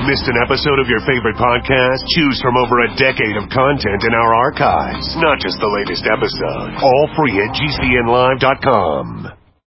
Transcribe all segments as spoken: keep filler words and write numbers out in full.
Missed an episode of your favorite podcast? Choose from over a decade of content in our archives, not just the latest episode. All free at G C N live dot com.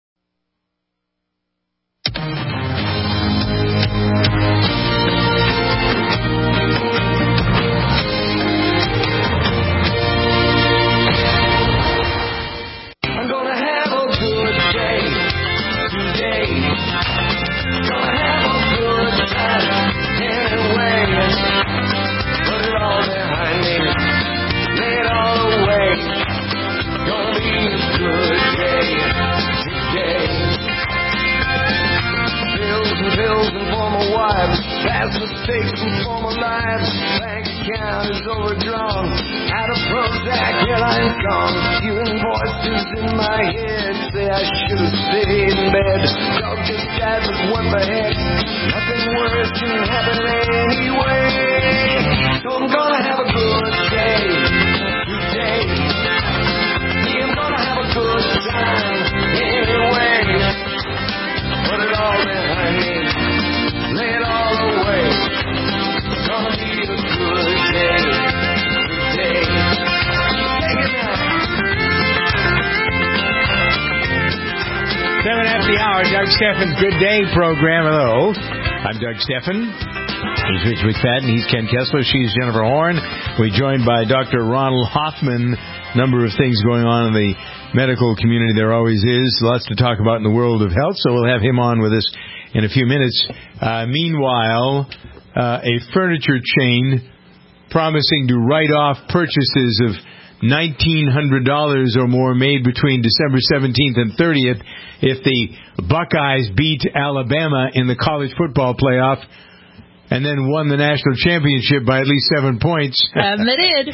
Past mistakes and former lives. Bank account is overdrawn. Out of Prozac, airline's gone. Hearing voices in my head say I should have stayed in bed. Dog just died, but what the heck? Nothing worse can happen anyway. So I'm gonna have a good day today. Yeah, I'm gonna have a good time anyway. Put it all behind me. Lay it all away. It's gonna be a good day today. Take it now. Seven after the hour, Doug Stephan's Good Day program. Hello, I'm Doug Stephan. He's Rich McFadden. He's Ken Kessler. She's Jennifer Horn. We're joined by Doctor Ronald Hoffman. Number of things going on in the medical community. There always is. Lots to talk about in the world of health, so we'll have him on with us in a few minutes. Uh, meanwhile, uh, a furniture chain promising to write off purchases of nineteen hundred dollars or more made between December seventeenth and thirtieth if the Buckeyes beat Alabama in the college football playoff and then won the national championship by at least seven points. Um, they did.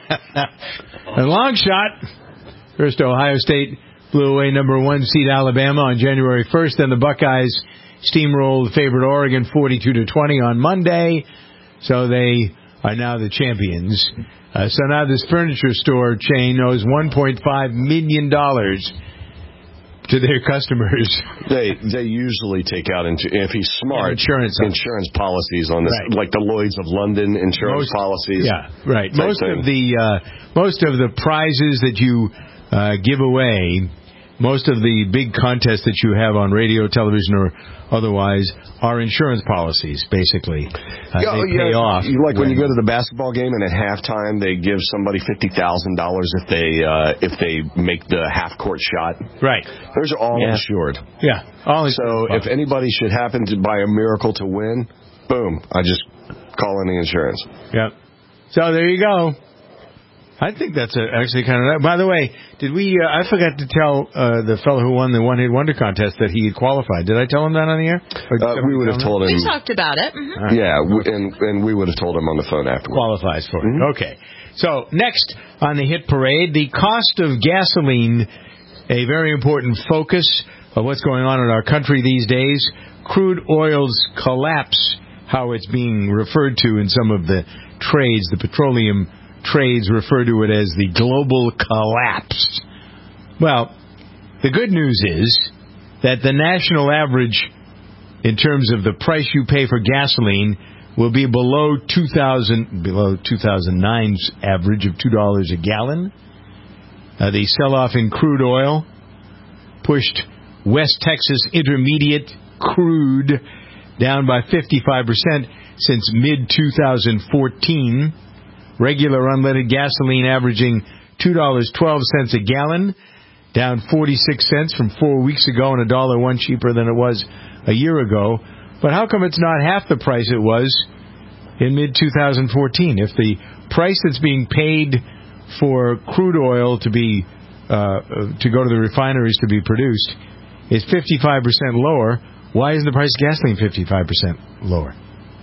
A long shot. First, Ohio State blew away number one seed Alabama on January first, then the Buckeyes steamrolled favored Oregon forty-two to twenty on Monday, so they are now the champions. Uh, so now this furniture store chain owes one point five million dollars to their customers. They they usually take out, into, if he's smart, insurance insurance policies on this, right. like the Lloyd's of London insurance most, policies. Yeah, right. Most thing. of the uh, most of the prizes that you uh, give away, most of the big contests that you have on radio, television, or otherwise are insurance policies, basically. Uh, yeah, they pay yeah, off. You, like when, when you go to the basketball game and at halftime they give somebody fifty thousand dollars if they uh, if they make the half court shot. Right. Those are all yeah. insured. Yeah. All so if anybody should happen to, by a miracle, to win, boom, I just call in the insurance. Yeah. So there you go. I think that's a, actually kind of... By the way, did we... Uh, I forgot to tell uh, the fellow who won the One Hit Wonder contest that he had qualified. Did I tell him that on the air? Uh, we would have told him... We talked about it. Mm-hmm. Right. Yeah, we, and, and we would have told him on the phone afterwards. Qualifies for mm-hmm. it. Okay. So, next on the hit parade, the cost of gasoline, a very important focus of what's going on in our country these days. Crude oil's collapse, how it's being referred to in some of the trades, the petroleum trades refer to it as the global collapse. Well, the good news is that the national average in terms of the price you pay for gasoline will be below two thousand, below two thousand nine's average of two dollars a gallon. Uh, the sell-off in crude oil pushed West Texas Intermediate crude down by fifty-five percent since mid twenty fourteen. Regular unleaded gasoline averaging two dollars and twelve cents a gallon, down forty-six cents from four weeks ago and a dollar one cheaper than it was a year ago. But how come it's not half the price it was in mid twenty fourteen? If the price that's being paid for crude oil to be uh, to go to the refineries to be produced is fifty-five percent lower, why isn't the price of gasoline fifty-five percent lower?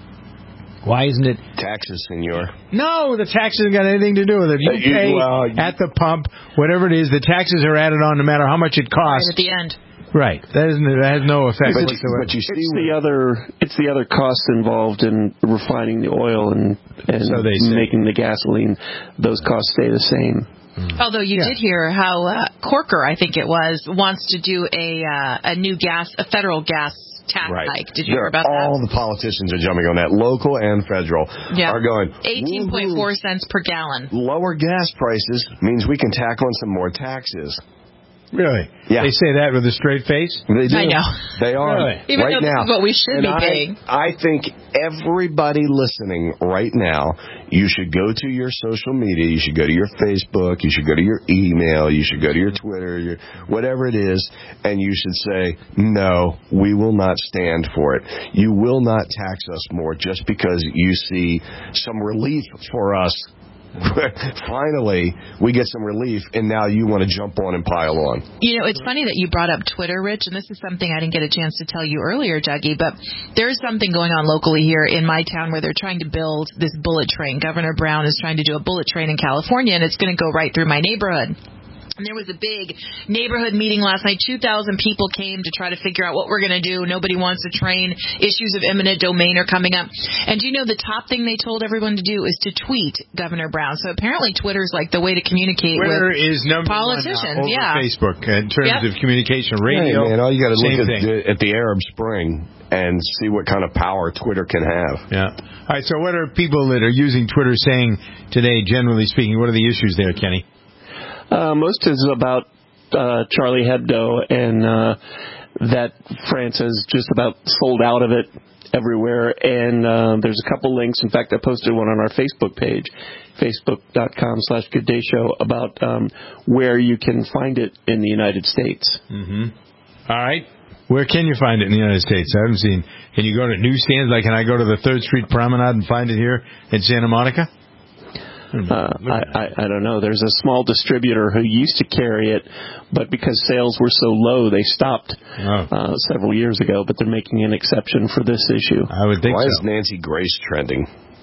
Why isn't it... Taxes, senor. No, the taxes haven't got anything to do with it. You you, pay well, you, at the pump, whatever it is, the taxes are added on no matter how much it costs. Right at the end. Right. That, isn't, that has no effect but, whatsoever. But you see it's the other it's the other costs involved in refining the oil and, and so making the gasoline. Those costs stay the same. Mm. Although you yeah. did hear how uh, Corker, I think it was, wants to do a uh, a new gas, a federal gas tax Right. hike. Did you They're, hear about all that? the politicians are jumping on that, local and federal, Yeah. are going, eighteen point four cents per gallon. lower gas prices means we can tack on some more taxes. Really? Yeah. They say that with a straight face? They do. I know. They are. Really? Even right though this now. is what we should And be I, paying. I think everybody listening right now, you should go to your social media. You should go to your Facebook. You should go to your email. You should go to your Twitter, your, whatever it is, and you should say, no, we will not stand for it. You will not tax us more just because you see some relief for us. Finally, we get some relief, and now you want to jump on and pile on. You know, it's funny that you brought up Twitter, Rich, and this is something I didn't get a chance to tell you earlier, Dougie, but there's something going on locally here in my town where they're trying to build this bullet train. Governor Brown is trying to do a bullet train in California, and it's going to go right through my neighborhood. And there was a big neighborhood meeting last night. two thousand people came to try to figure out what we're going to do. Nobody wants to train. Issues of eminent domain are coming up. And do you know the top thing they told everyone to do is to tweet Governor Brown. So apparently Twitter's like the way to communicate Twitter with is number politicians. one now over yeah. Facebook in terms Yep. of communication. Radio, Hey, man, all you got to same look thing. at the, at the Arab Spring and see what kind of power Twitter can have. Yeah. All right, so what are people that are using Twitter saying today, generally speaking? What are the issues there, Kenny? Uh, most is about uh, Charlie Hebdo, and uh, that France has just about sold out of it everywhere. And uh, there's a couple links. In fact, I posted one on our Facebook page, facebook.com slash Good Day Show, about um, where you can find it in the United States. Mm-hmm. All right. Where can you find it in the United States? I haven't seen. Can you go to newsstands? Like, can I go to the third Street Promenade and find it here in Santa Monica? Uh, I, I, I don't know. There's a small distributor who used to carry it, but because sales were so low, they stopped Oh. uh, several years ago. But they're making an exception for this issue. I would think Why so. is Nancy Grace trending?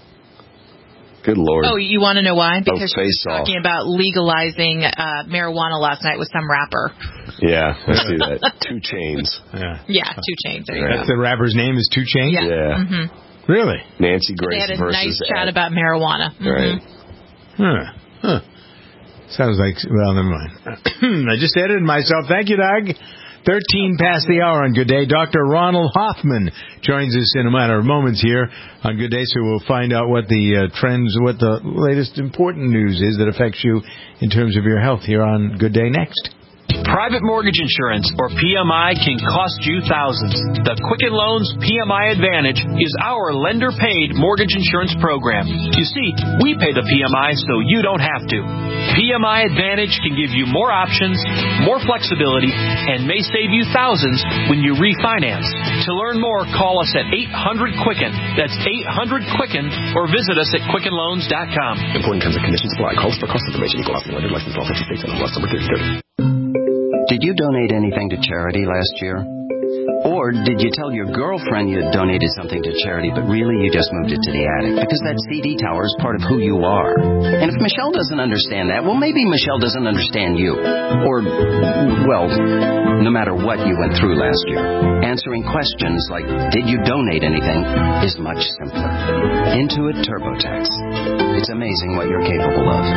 Good Lord. Oh, you want to know why? Because she was face off. talking about legalizing uh, marijuana last night with some rapper. Yeah, I see that. Two Chains. Yeah. Yeah, Two Chains. There you That's go. the rapper's name is Two Chainz? Yeah. Yeah. Mm-hmm. Really? Nancy They Grace had a versus nice chat Ed. about marijuana. Mm-hmm. Right. Huh. Huh. Sounds like, well, never mind. I just edited myself. Thank you, Doug. thirteen past the hour on Good Day. Doctor Ronald Hoffman joins us in a matter of moments here on Good Day, so we'll find out what the uh, trends, what the latest important news is that affects you in terms of your health here on Good Day next. Private mortgage insurance, or P M I, can cost you thousands. The Quicken Loans P M I Advantage is our lender-paid mortgage insurance program. You see, we pay the P M I so you don't have to. P M I Advantage can give you more options, more flexibility, and may save you thousands when you refinance. To learn more, call us at eight hundred Quicken. That's eight hundred Quicken, or visit us at quicken loans dot com. Important terms and conditions apply. Calls for cost information. Equal housing lender license law fifty states and law number thirty thirty. Did you donate anything to charity last year? Or did you tell your girlfriend you donated something to charity, but really you just moved it to the attic? Because that C D tower is part of who you are. And if Michelle doesn't understand that, well, maybe Michelle doesn't understand you. Or, well, no matter what you went through last year, answering questions like, did you donate anything, is much simpler. Intuit TurboTax. It's amazing what you're capable of.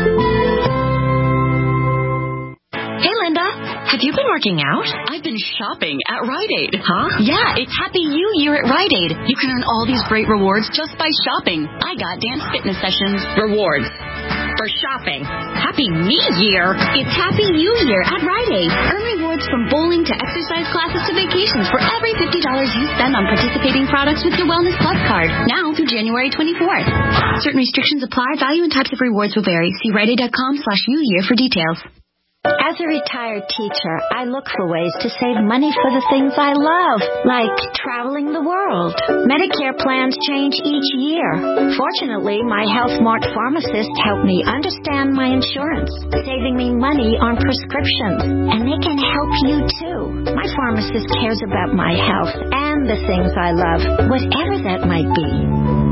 Hey, Linda, have you been working out? I've been shopping at Rite Aid. Huh? Yeah, it's Happy You Year at Rite Aid. You can earn all these great rewards just by shopping. I got dance fitness sessions. Rewards for shopping. Happy Me Year. It's Happy You Year at Rite Aid. Earn rewards from bowling to exercise classes to vacations for every fifty dollars you spend on participating products with your Wellness Plus card. Now through January twenty-fourth. Certain restrictions apply. Value and types of rewards will vary. See Rite Aid dot com slash U Year for details. As a retired teacher, I look for ways to save money for the things I love, like traveling the world. Medicare plans change each year. Fortunately, my HealthMart pharmacist helped me understand my insurance, saving me money on prescriptions. And they can help you, too. My pharmacist cares about my health and the things I love, whatever that might be.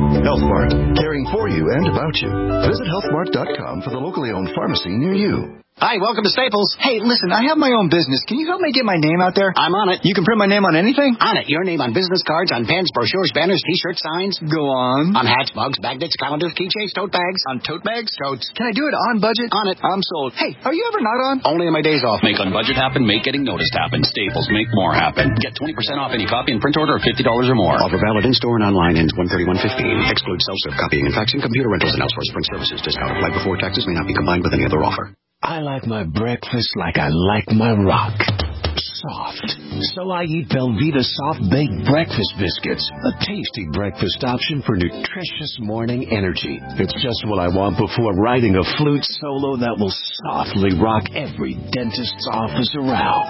HealthMart, caring for you and about you. Visit health mart dot com for the locally owned pharmacy near you. Hi, welcome to Staples. Hey, listen, I have my own business. Can you help me get my name out there? I'm on it. You can print my name on anything? On it. Your name on business cards, on pens, brochures, banners, T-shirts, signs. Go on. On hats, mugs, magnets, calendars, keychains, tote bags. On tote bags? Totes. Can I do it on budget? On it. I'm sold. Hey, are you ever not on? Only on my days off. Make on budget happen. Make getting noticed happen. Staples. Make more happen. Get twenty percent off any copy and print order of fifty dollars or more. Offer valid in-store and online. Ends one thirty-one fifteen. Excludes self-serve copying and faxing, computer rentals, and outsourced print services. Discount applied before taxes. May not be combined with any other offer. I like my breakfast like I like my rock. Soft. So I eat Belvita Soft Baked Breakfast Biscuits. A tasty breakfast option for nutritious morning energy. It's just what I want before writing a flute solo that will softly rock every dentist's office around.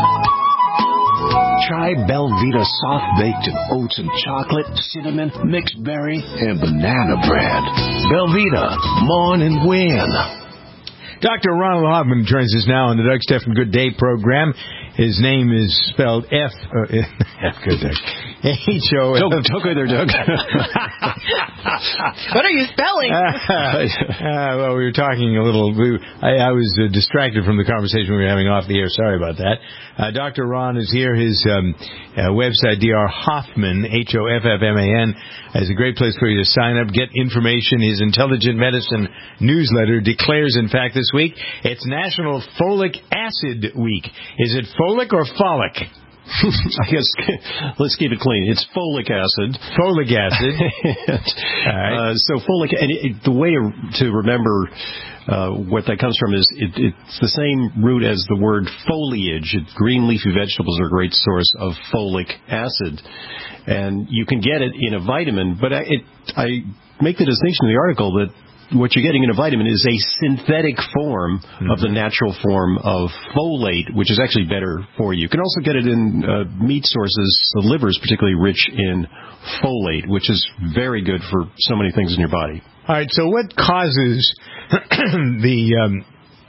Try Belvita Soft Baked oats and chocolate, cinnamon, mixed berry, and banana bread. Belvita, mourn and win. Doctor Ronald Hoffman joins us now on the Doug Stephan Good Day program. His name is spelled F. Uh, F good Doug. H O. Don't talk there, Doug. What are you spelling? Uh, uh, well, we were talking a little. We, I, I was uh, distracted from the conversation we were having off the air. Sorry about that. Uh, Doctor Ron is here. His um, uh, website, Doctor Hoffman, H O F F M A N, is a great place for you to sign up, get information. His Intelligent Medicine newsletter declares, in fact, this week, it's National Folic Acid Week. Is it folic or folic? I guess let's keep it clean. It's folic acid. Folic acid. All right. uh, so folic, and it, it, the way to, to remember uh, what that comes from is it, it's the same root as the word foliage. It, green leafy vegetables are a great source of folic acid, and you can get it in a vitamin. But I, it, I make the distinction in the article that what you're getting in a vitamin is a synthetic form mm-hmm. of the natural form of folate, which is actually better for you. You can also get it in uh, meat sources. The liver is particularly rich in folate, which is very good for so many things in your body. All right, so what causes the... Um,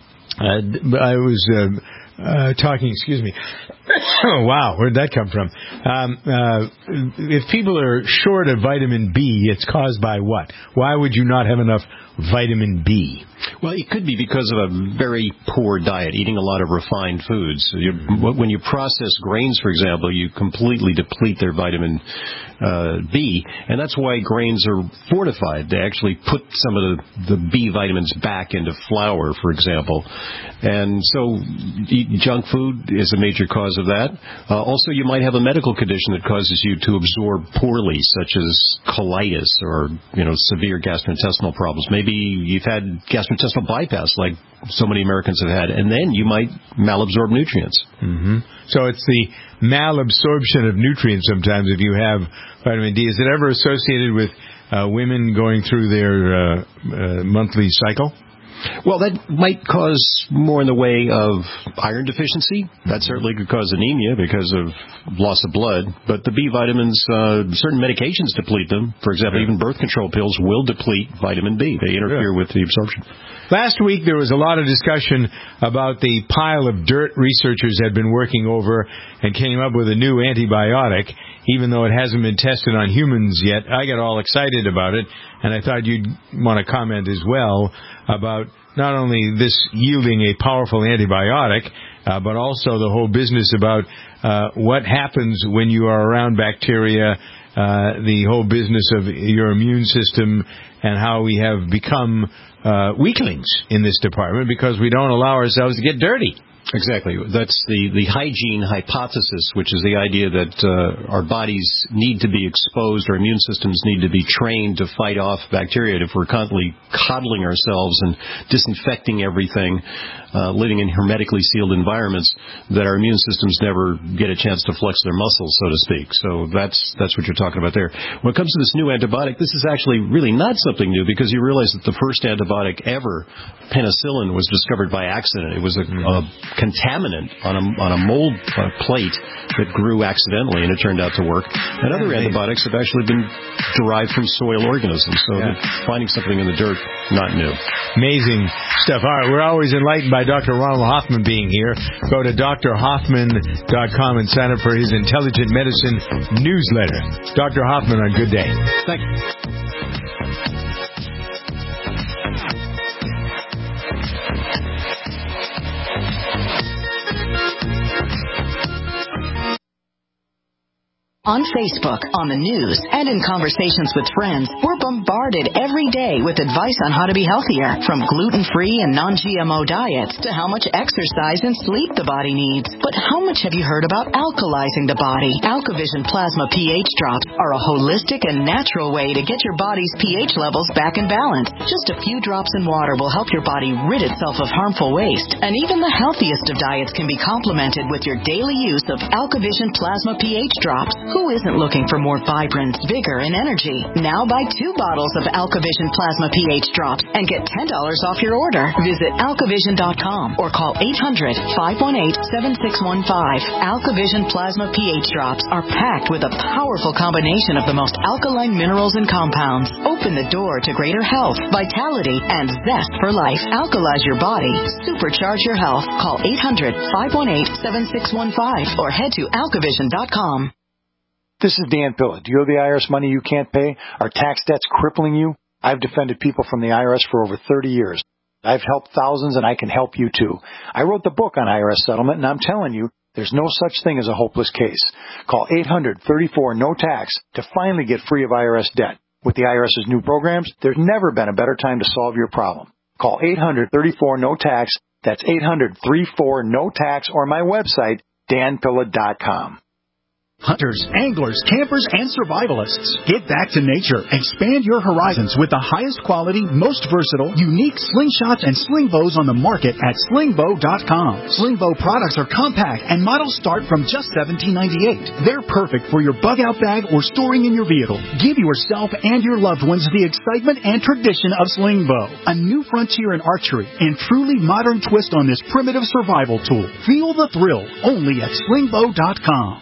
uh, I was... Uh, Uh, talking, excuse me. Oh, wow, where'd that come from? Um, uh, if people are short of vitamin B, it's caused by what? Why would you not have enough vitamin B? Well, it could be because of a very poor diet, eating a lot of refined foods. You, when you process grains, for example, you completely deplete their vitamin uh, B, and that's why grains are fortified. They actually put some of the, the B vitamins back into flour, for example. And so eating junk food is a major cause of that. Uh, also, you might have a medical condition that causes you to absorb poorly, such as colitis or, you know, severe gastrointestinal problems. Maybe you've had gastrointestinal bypass, like so many Americans have had, and then you might malabsorb nutrients. Mm-hmm. So it's the malabsorption of nutrients sometimes if you have vitamin D. Is it ever associated with uh, women going through their uh, uh, monthly cycle? Well, that might cause more in the way of iron deficiency. That certainly could cause anemia because of loss of blood. But the B vitamins, uh, certain medications deplete them. For example, even birth control pills will deplete vitamin B. They interfere with the absorption. Last week, there was a lot of discussion about the pile of dirt researchers had been working over and came up with a new antibiotic, even though it hasn't been tested on humans yet. I got all excited about it, and I thought you'd want to comment as well about not only this yielding a powerful antibiotic, uh, but also the whole business about uh, what happens when you are around bacteria, uh, the whole business of your immune system, and how we have become uh, weaklings in this department because we don't allow ourselves to get dirty. Exactly. That's the, the hygiene hypothesis, which is the idea that uh, our bodies need to be exposed, our immune systems need to be trained to fight off bacteria. And if we're constantly coddling ourselves and disinfecting everything, uh, living in hermetically sealed environments, that our immune systems never get a chance to flex their muscles, so to speak. So that's that's what you're talking about there. When it comes to this new antibiotic, this is actually really not something new because you realize that the first antibiotic ever, penicillin, was discovered by accident. It was a, a contaminant on a, on a mold uh, plate that grew accidentally, and it turned out to work. And other antibiotics have actually been derived from soil organisms, so yeah. Finding something in the dirt, not new. Amazing stuff. All right, we're always enlightened by Doctor Ronald Hoffman being here. Go to D R Hoffman dot com and sign up for his Intelligent Medicine newsletter. Doctor Hoffman on Good Day. Thank you. On Facebook, on the news, and in conversations with friends, we're bombarded every day with advice on how to be healthier, from gluten-free and non-G M O diets to how much exercise and sleep the body needs. But how much have you heard about alkalizing the body? AlkaVision Plasma pH drops are a holistic and natural way to get your body's pH levels back in balance. Just a few drops in water will help your body rid itself of harmful waste. And even the healthiest of diets can be complemented with your daily use of AlkaVision Plasma pH drops. Who isn't looking for more vibrance, vigor, and energy? Now buy two bottles of AlkaVision Plasma pH drops and get ten dollars off your order. Visit alkavision dot com or call eight hundred, five one eight, seven six one five. AlkaVision Plasma pH drops are packed with a powerful combination of the most alkaline minerals and compounds. Open the door to greater health, vitality, and zest for life. Alkalize your body. Supercharge your health. Call eight hundred, five one eight, seven six one five or head to alkavision dot com. This is Dan Pilla. Do you owe the I R S money you can't pay? Are tax debts crippling you? I've defended people from the I R S for over thirty years. I've helped thousands, and I can help you too. I wrote the book on I R S settlement, and I'm telling you, there's no such thing as a hopeless case. Call eight hundred, thirty-four, no tax to finally get free of I R S debt. With the IRS's new programs, there's never been a better time to solve your problem. Call eight hundred, thirty-four, no tax. That's eight hundred, thirty-four, no tax, or my website, dan pilla dot com. Hunters, anglers, campers, and survivalists. Get back to nature. Expand your horizons with the highest quality, most versatile, unique slingshots and sling bows on the market at sling bow dot com. Sling bow products are compact and models start from just seventeen ninety-eight. They're perfect for your bug-out bag or storing in your vehicle. Give yourself and your loved ones the excitement and tradition of sling bow, a new frontier in archery and truly modern twist on this primitive survival tool. Feel the thrill only at sling bow dot com.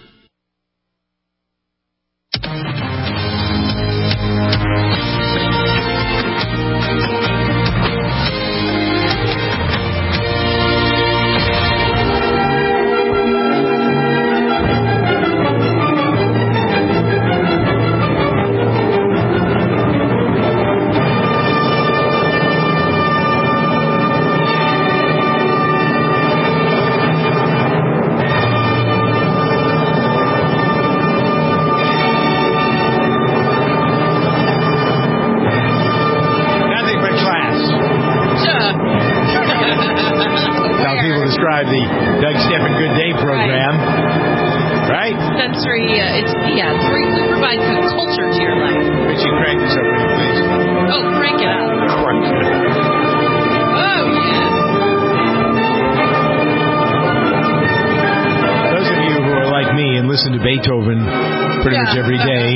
The Doug Stephan Good Day program, right? Sensory, uh, it's, yeah, it's very, it provides good culture to your life. Richie, crank this up, will you, please? Oh, crank it up. Crank it up. Oh, yeah. Those of you who are like me and listen to Beethoven pretty yeah. much every day.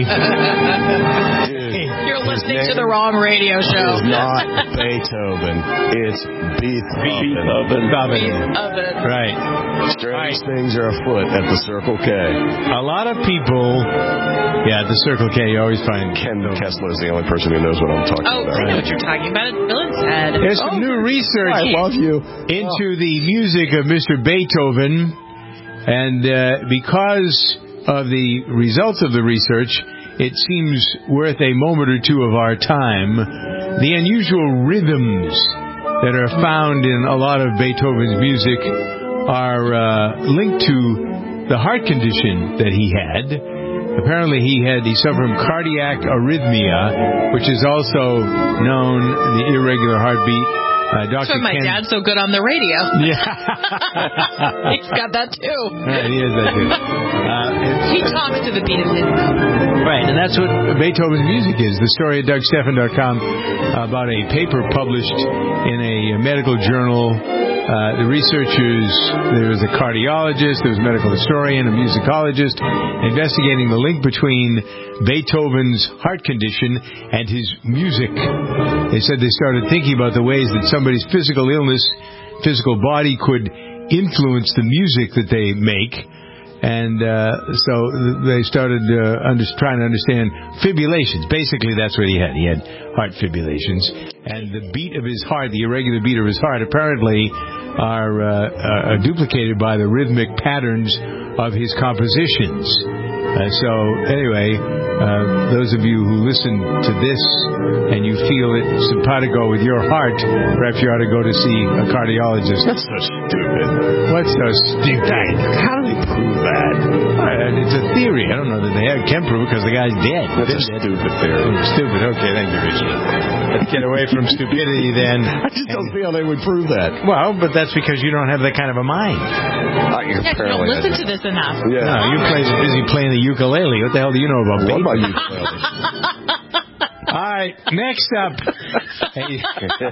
You're listening to the wrong radio show. It's not Beethoven. It's Beethoven. Beethoven. Beethoven. Right. Strange right. things are afoot at the Circle K. A lot of people, yeah, at the Circle K, you always find Ken Kessler is the only person who knows what I'm talking oh, about. Oh, I know what you're talking about. It's Billen's head. There's some oh. new research I love you. into oh. the music of Mister Beethoven, and uh, because of the results of the research, it seems worth a moment or two of our time. The unusual rhythms that are found in a lot of Beethoven's music are uh, linked to the heart condition that he had. Apparently he had, he suffered from cardiac arrhythmia, which is also known, the irregular heartbeat. Uh, That's why my Ken... dad's so good on the radio. Yeah. He's got that too. Right, he has that too. Uh, he talks to the beat of his mouth. Right, and that's what Beethoven's music is. The story at Doug Stephan dot com about a paper published in a medical journal. Uh, the researchers, there was a cardiologist, there was a medical historian, a musicologist, investigating the link between Beethoven's heart condition and his music. They said they started thinking about the ways that somebody's physical illness, physical body could influence the music that they make. And uh, so they started uh, under, trying to understand fibrillations. Basically, that's what he had. He had heart fibrillations. And the beat of his heart, the irregular beat of his heart, apparently are, uh, are duplicated by the rhythmic patterns of his compositions. Uh, so, anyway, uh, those of you who listen to this and you feel it simpatico with your heart, perhaps you ought to go to see a cardiologist. That's so stupid. What's so stupid? How do they prove that? Uh, it's a theory. I don't know that they have, can prove it because the guy's dead. That's a stupid theory. Oh, stupid. Okay, thank you, Richie. Let's get away from stupidity then. I just don't see how they would prove that. Well, but that's because you don't have that kind of a mind. Uh, you're Yeah, you don't listen to this enough. Yeah. No, you're play, busy playing the ukulele. What the hell do you know about What baby? about ukulele? All right, next up. Hey,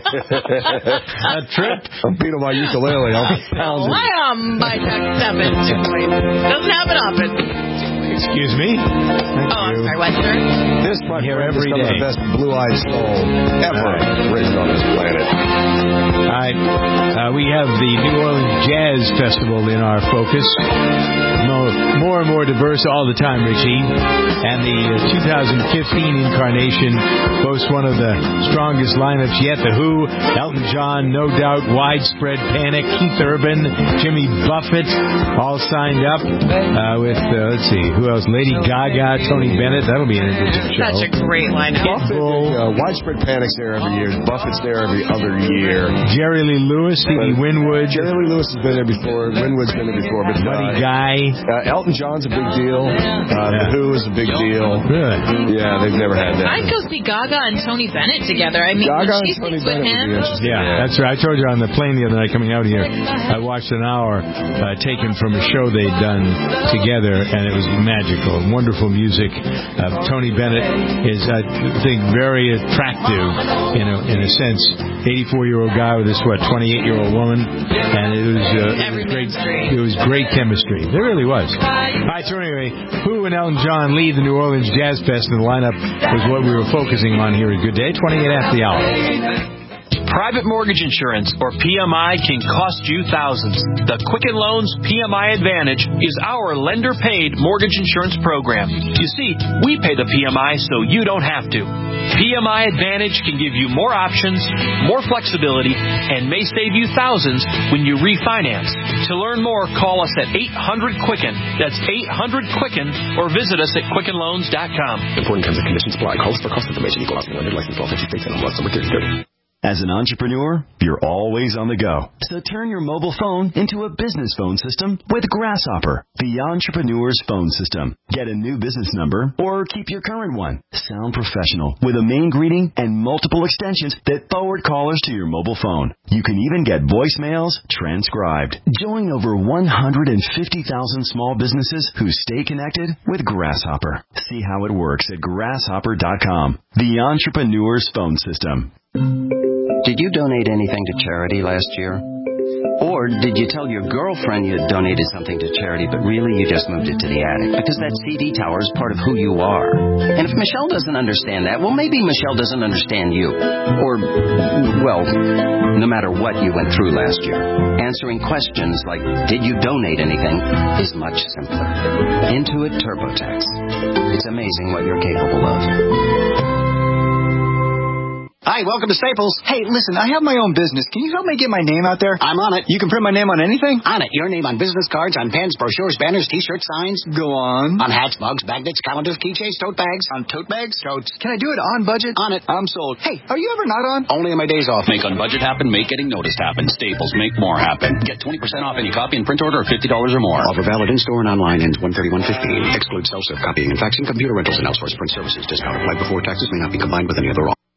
a trip. I'm beating my ukulele. I'll pound it. Lamb by Jack seven. Doesn't happen often. Excuse me. Thank oh, you. I'm sorry, what, sir? This might Here be every some of day. the best blue-eyed soul ever Right. written on this planet. All right, uh, we have the New Orleans Jazz Festival in our focus. More, more and more diverse all the time, Richie. And the uh, two thousand fifteen incarnation boasts one of the strongest lineups yet. The Who, Elton John, No Doubt, Widespread Panic, Keith Urban, Jimmy Buffett, all signed up uh, with, uh, let's see, who else? Lady Gaga, Tony Bennett. That'll be an interesting show. Such a great lineup. Buffett, uh, Widespread Panic's there every year. Buffett's there every other year. Jerry Lee Lewis, Stevie Winwood. Jerry Lee Lewis has been there before. Winwood's been there before. But Buddy uh, Guy. Uh, Elton John's a big deal. Uh, Yeah. The Who is a big deal. Really? Yeah, they've never had that. I'd go see Gaga and Tony Bennett together. I mean, Gaga when she and Tony sings with Bennett would be him. interesting. Yeah, that's right. I told you on the plane the other night coming out here, I watched an hour uh, taken from a show they'd done together, and it was magical. Wonderful music. Uh, Tony Bennett is, I think, very attractive in a, in a sense. eighty-four-year-old guy with this, what, twenty-eight-year-old woman, and it was, uh, it was great. It was great chemistry. It really was. All right, so anyway, Who and Elton John lead the New Orleans Jazz Fest, and the lineup was what we were focusing on here at Good Day, twenty-eight after the hour. Private mortgage insurance, or P M I, can cost you thousands. The Quicken Loans P M I Advantage is our lender-paid mortgage insurance program. You see, we pay the P M I so you don't have to. P M I Advantage can give you more options, more flexibility, and may save you thousands when you refinance. To learn more, call us at eight hundred Quicken. That's eight hundred Quicken, or visit us at quicken loans dot com. Important terms and conditions apply. Calls for cost information. Equal housing lender. License law fifty states and law number thirty. As an entrepreneur, you're always on the go. So turn your mobile phone into a business phone system with Grasshopper, the entrepreneur's phone system. Get a new business number or keep your current one. Sound professional with a main greeting and multiple extensions that forward callers to your mobile phone. You can even get voicemails transcribed. Join over one hundred fifty thousand small businesses who stay connected with Grasshopper. See how it works at grasshopper dot com, the entrepreneur's phone system. Did you donate anything to charity last year? Or did you tell your girlfriend you had donated something to charity, but really you just moved it to the attic? Because that C D tower is part of who you are. And if Michelle doesn't understand that, well, maybe Michelle doesn't understand you. Or, well, no matter what you went through last year, answering questions like, did you donate anything, is much simpler. Intuit TurboTax. It's amazing what you're capable of. Hi, welcome to Staples. Hey, listen, I have my own business. Can you help me get my name out there? I'm on it. You can print my name on anything? On it. Your name on business cards, on pens, brochures, banners, T-shirts, signs. Go on. On hats, mugs, magnets, calendars, keychains, tote bags. On tote bags? Totes. Can I do it on budget? On it. I'm sold. Hey, are you ever not on? Only on my days off. Make on budget happen, make getting noticed happen. Staples, make more happen. Get twenty percent off any copy and print order of fifty dollars or more. Offer valid in-store and online ends one thirty-one fifteen. Excludes self-serve copying and faxing, computer rentals, and outsourced print services. Discount applied before taxes may not be combined with any other offer.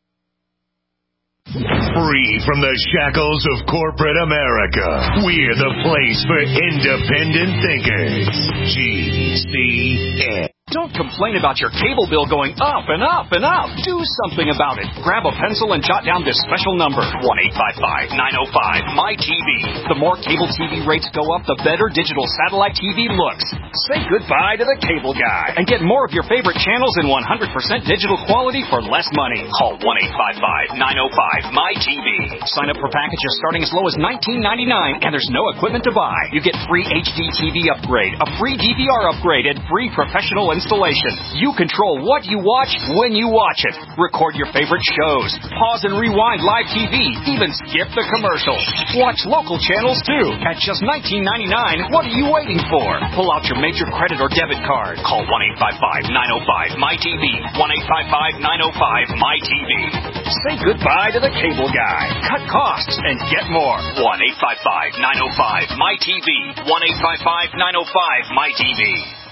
Free from the shackles of corporate America, we're the place for independent thinkers. G C N. Don't complain about your cable bill going up and up and up. Do something about it. Grab a pencil and jot down this special number, one eight five five, nine oh five, M Y T V. The more cable T V rates go up, the better digital satellite T V looks. Say goodbye to the cable guy and get more of your favorite channels in one hundred percent digital quality for less money. Call one eight five five, nine oh five, M Y T V. Sign up for packages starting as low as nineteen ninety-nine, and there's no equipment to buy. You get free H D T V upgrade, a free D V R upgrade, and free professional installation. You control what you watch when you watch it. Record your favorite shows. Pause and rewind live T V. Even skip the commercials. Watch local channels too. At just nineteen ninety-nine dollars, what are you waiting for? Pull out your major credit or debit card. Call one eight five five, nine oh five, M Y T V. one eight five five, nine oh five, M Y T V. Say goodbye to the cable guy. Cut costs and get more. one eight five five, nine oh five, M Y T V. one eight five five, nine oh five, M Y T V.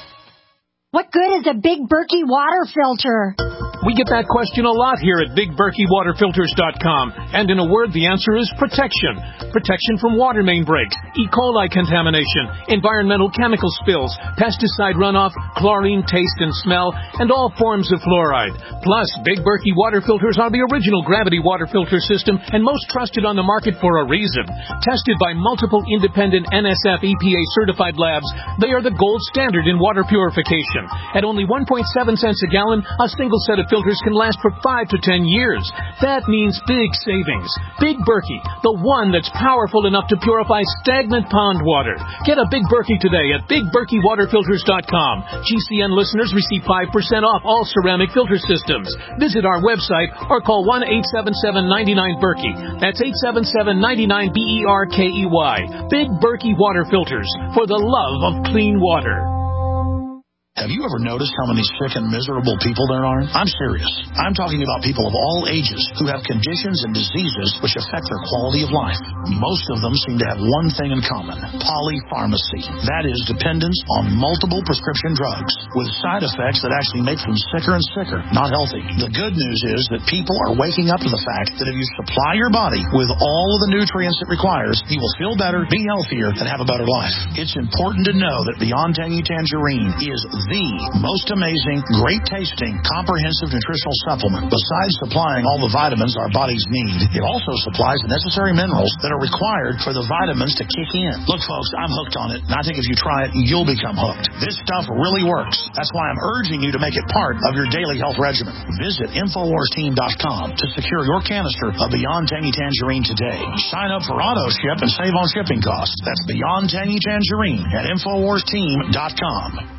What good is a Big Berkey water filter? We get that question a lot here at Big Berkey Water Filters dot com. And in a word, the answer is protection. Protection from water main breaks, E. coli contamination, environmental chemical spills, pesticide runoff, chlorine taste and smell, and all forms of fluoride. Plus, Big Berkey water filters are the original gravity water filter system and most trusted on the market for a reason. Tested by multiple independent N S F E P A certified labs, they are the gold standard in water purification. At only one point seven cents a gallon, a single set of filters can last for five to ten years. That means big savings. Big Berkey, the one that's powerful enough to purify stagnant pond water. Get a Big Berkey today at Big Berkey Water Filters dot com. G C N listeners receive five percent off all ceramic filter systems. Visit our website or call one eight seven seven, nine nine, Berkey. That's eight seven seven, nine nine, B E R K E Y. Big Berkey Water Filters, for the love of clean water. Have you ever noticed how many sick and miserable people there are? I'm serious. I'm talking about people of all ages who have conditions and diseases which affect their quality of life. Most of them seem to have one thing in common: polypharmacy. That is, dependence on multiple prescription drugs with side effects that actually make them sicker and sicker, not healthy. The good news is that people are waking up to the fact that if you supply your body with all of the nutrients it requires, you will feel better, be healthier, and have a better life. It's important to know that Beyond Tangy Tangerine is the most amazing, great-tasting, comprehensive nutritional supplement. Besides supplying all the vitamins our bodies need, it also supplies the necessary minerals that are required for the vitamins to kick in. Look, folks, I'm hooked on it, and I think if you try it, you'll become hooked. This stuff really works. That's why I'm urging you to make it part of your daily health regimen. Visit Infowars Team dot com to secure your canister of Beyond Tangy Tangerine today. Sign up for auto ship and save on shipping costs. That's Beyond Tangy Tangerine at Infowars Team dot com.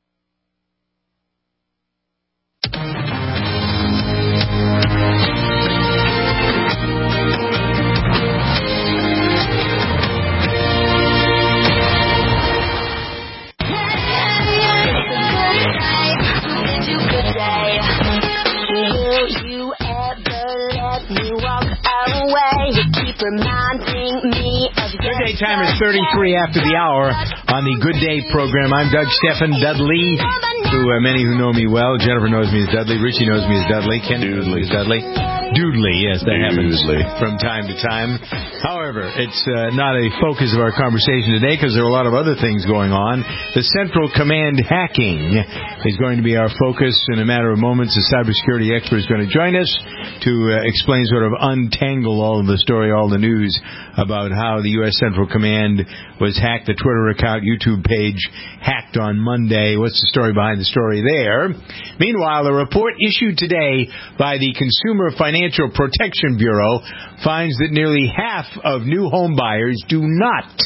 Good day time is thirty-three after the hour on the Good Day program. I'm Doug Stephan Dudley, who uh, many who know me well. Jennifer knows me as Dudley. Richie knows me as Dudley. Ken knows me as Dudley. Doodley, yes, that happens from time to time. However, it's uh, not a focus of our conversation today because there are a lot of other things going on. The Central Command hacking is going to be our focus. In a matter of moments, a cybersecurity expert is going to join us to uh, explain, sort of untangle all of the story, all the news about how the U S Central Command was hacked, the Twitter account, YouTube page hacked on Monday. What's the story behind the story there? Meanwhile, a report issued today by the Consumer Financial Protection Bureau finds that nearly half of new home buyers do not,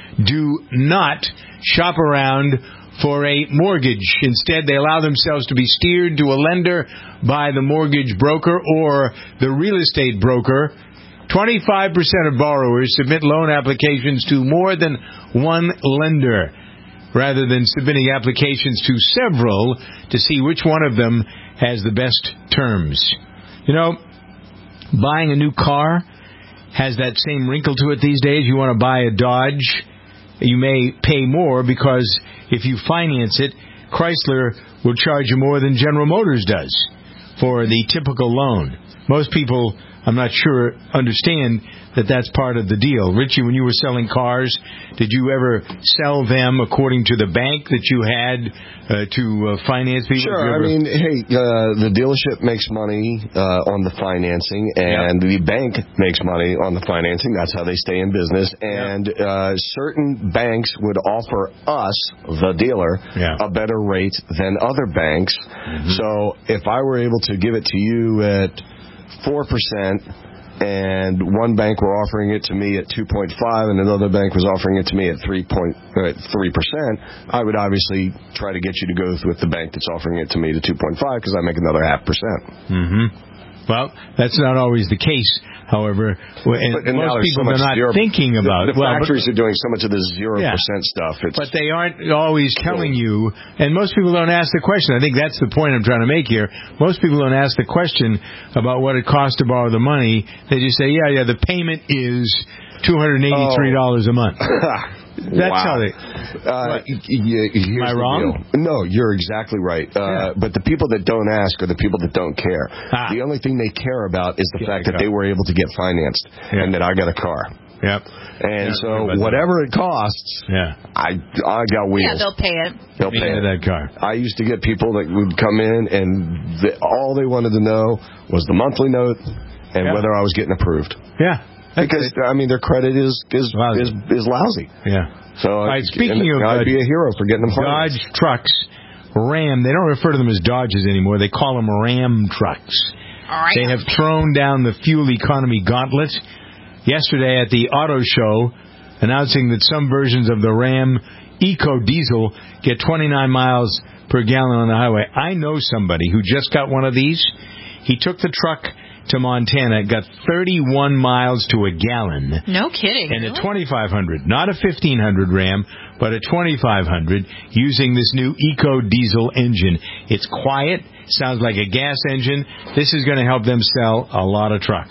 do not shop around for a mortgage. Instead, they allow themselves to be steered to a lender by the mortgage broker or the real estate broker. twenty-five percent of borrowers submit loan applications to more than one lender, rather than submitting applications to several to see which one of them has the best terms. You know, buying a new car has that same wrinkle to it these days. You want to buy a Dodge, you may pay more because if you finance it, Chrysler will charge you more than General Motors does for the typical loan. Most people, I'm not sure, understand that that's part of the deal. Richie, when you were selling cars, did you ever sell them according to the bank that you had uh, to uh, finance people? Sure. I mean, hey, uh, the dealership makes money uh, on the financing, and yep. the bank makes money on the financing. That's how they stay in business. And yep. uh, certain banks would offer us, the dealer, yeah. a better rate than other banks. Mm-hmm. So if I were able to give it to you at four percent, and one bank were offering it to me at two point five, and another bank was offering it to me at three point three percent, I would obviously try to get you to go with the bank that's offering it to me to two point five because I make another half percent. Mm-hmm. Well, that's not always the case. However, and but, and most people so are not zero, thinking about the, the well, factories but, are doing so much of the zero yeah. percent stuff. It's, but they aren't always telling you, and most people don't ask the question. I think that's the point I'm trying to make here. Most people don't ask the question about what it costs to borrow the money. They just say, yeah, yeah, the payment is two hundred eighty-three dollars oh. a month. That's wow. how they. Uh, y- y- Am I wrong? Deal. No, you're exactly right. Uh, yeah. But the people that don't ask are the people that don't care. Ah. The only thing they care about is the get fact the that they were able to get financed yeah. and that I got a car. Yep. And yeah, so whatever it costs, yeah. I I got wheels. Yeah, they'll pay it. They'll pay it. that car. I used to get people that would come in and the, all they wanted to know was the monthly note and yeah. whether I was getting approved. Yeah. Because I mean their credit is is lousy. is, is lousy. Yeah. So right, speaking of I'd uh, be a hero for getting them financed. Dodge trucks, Ram. They don't refer to them as Dodges anymore. They call them Ram trucks. Right. They have thrown down the fuel economy gauntlet. Yesterday at the auto show, announcing that some versions of the Ram Eco Diesel get twenty-nine miles per gallon on the highway. I know somebody who just got one of these. He took the truck to Montana, got thirty-one miles to a gallon. No kidding. And a twenty-five hundred, not a fifteen hundred Ram, but a twenty-five hundred, using this new Eco Diesel engine. It's quiet, sounds like a gas engine. This is going to help them sell a lot of trucks.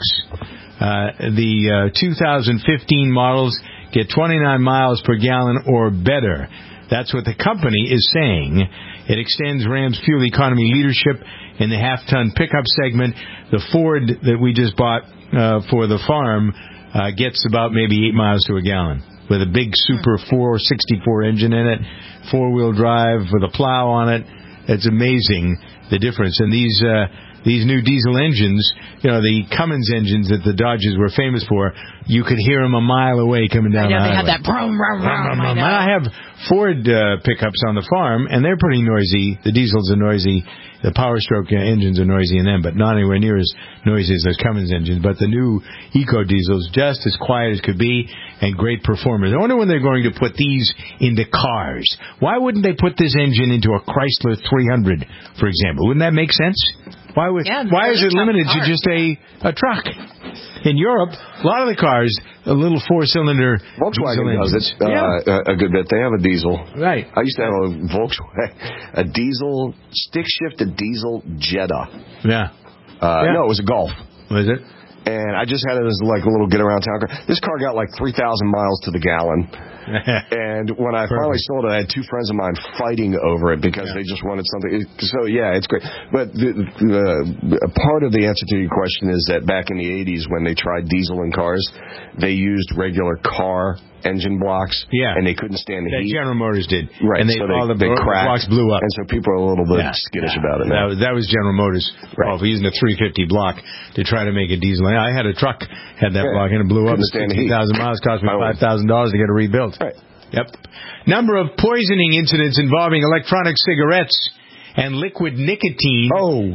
Uh, the uh, two thousand fifteen models get twenty-nine miles per gallon or better. That's what the company is saying. It extends Ram's fuel economy leadership in the half-ton pickup segment. The Ford that we just bought uh, for the farm uh, gets about maybe eight miles to a gallon with a big Super four sixty-four engine in it, four-wheel drive with a plow on it. It's amazing the difference. And these uh, these new diesel engines, you know, the Cummins engines that the Dodges were famous for, you could hear them a mile away coming down I know, the they highway. have that brum, brum, brum, I know. I have Ford uh, pickups on the farm, and they're pretty noisy. The diesels are noisy. The Power Stroke uh, engines are noisy in them, but not anywhere near as noisy as those Cummins engines. But the new Eco Diesels, just as quiet as could be, and great performers. I wonder when they're going to put these into cars. Why wouldn't they put this engine into a Chrysler three hundred, for example? Wouldn't that make sense? Why would? Yeah, why is it limited car. to just a, a truck? In Europe, a lot of the cars, a little four-cylinder Volkswagen does it uh, yeah. a good bit. They have a diesel. Right. I used to have a Volkswagen, a diesel, stick-shifted diesel Jetta. Yeah. Uh, yeah. No, it was a Golf. Was it? And I just had it as like a little get-around town car. This car got like three thousand miles to the gallon. And when I finally sold it, I had two friends of mine fighting over it because yeah. they just wanted something. So, yeah, it's great. But the, the, part of the answer to your question is that back in the eighties when they tried diesel in cars, they used regular car engine blocks, yeah. and they couldn't stand the that heat. General Motors did. Right, and they, so they, all the they cracked, blocks blew up. And so people are a little bit yeah. skittish yeah. about it now. That was, that was General Motors right. well, for using a three fifty block to try to make a diesel. I had a truck, had that yeah. block, and it blew couldn't up at sixty thousand miles. Cost me five thousand dollars to get it rebuilt. Right. Yep. Number of poisoning incidents involving electronic cigarettes and liquid nicotine. Oh.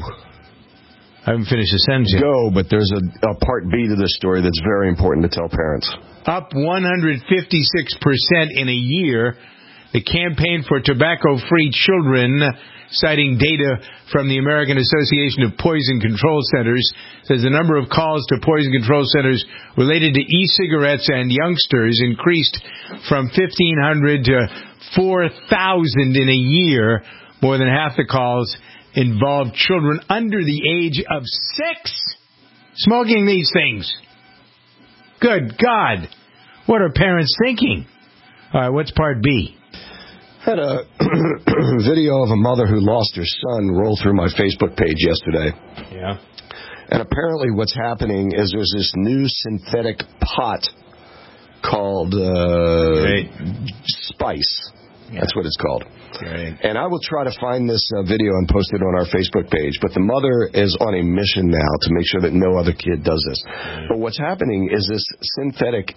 I haven't finished the sentence yet. Go, but there's a, a part B to this story that's very important to tell parents. Up one hundred fifty-six percent in a year. The Campaign for Tobacco-Free Children, citing data from the American Association of Poison Control Centers, says the number of calls to poison control centers related to e-cigarettes and youngsters increased from fifteen hundred to four thousand in a year. More than half the calls involved children under the age of six smoking these things. Good God. What are parents thinking? All right, what's part B? I had a video of a mother who lost her son roll through my Facebook page yesterday. Yeah. And apparently what's happening is there's this new synthetic pot called uh, right. Spice. Yeah. That's what it's called. Right. And I will try to find this uh, video and post it on our Facebook page. But the mother is on a mission now to make sure that no other kid does this. Mm. But what's happening is this synthetic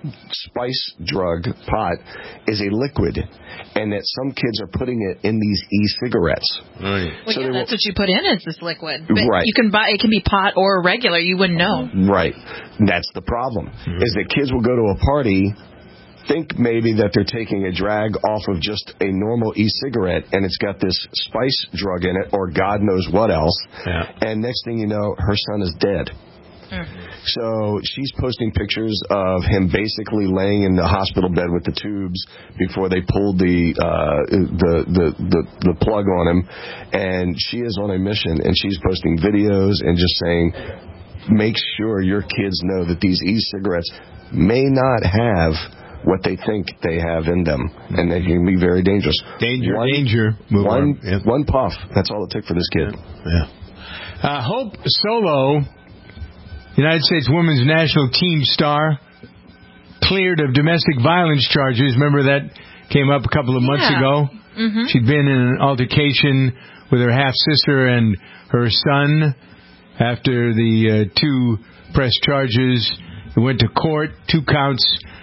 spice drug pot is a liquid, and that some kids are putting it in these e-cigarettes. Right. Well, so yeah, that's what you put in is this liquid. But right. You can buy it can be pot or regular. You wouldn't know. Right. That's the problem. Mm-hmm. Is that kids will go to a party, think maybe that they're taking a drag off of just a normal e-cigarette, and it's got this spice drug in it, or God knows what else. Yeah. And next thing you know, her son is dead. Mm-hmm. So she's posting pictures of him basically laying in the hospital bed with the tubes before they pulled the uh, the, the the the plug on him, and she is on a mission, and she's posting videos and just saying, make sure your kids know that these e-cigarettes may not have what they think they have in them, and they can be very dangerous. Danger, one, danger. Move one, on. Yeah. one puff. That's all it took for this kid. Yeah. Uh, Hope Solo, United States women's national team star, cleared of domestic violence charges. Remember that came up a couple of months yeah. ago? Mm-hmm. She'd been in an altercation with her half-sister and her son after the uh, two pressed charges. It went to court. Two counts